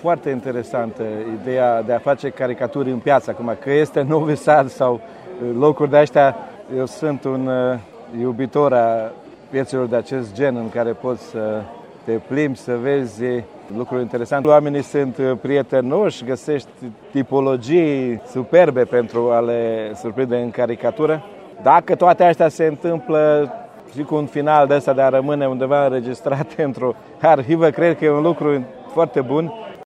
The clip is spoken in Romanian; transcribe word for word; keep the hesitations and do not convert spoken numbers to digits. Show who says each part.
Speaker 1: foarte interesantă ideea de a face caricaturi în piață acum, că este Novi Sad sau locuri de astea. Eu sunt un iubitor a piețelor de acest gen în care poți să te plimbi, să vezi lucruri interesante. Oamenii sunt prietenoși, găsești tipologii superbe pentru a le surprinde în caricatură. Dacă toate astea se întâmplă și cu un final de ăsta de a rămâne undeva înregistrat într-o arhivă, cred că e un lucru foarte bun.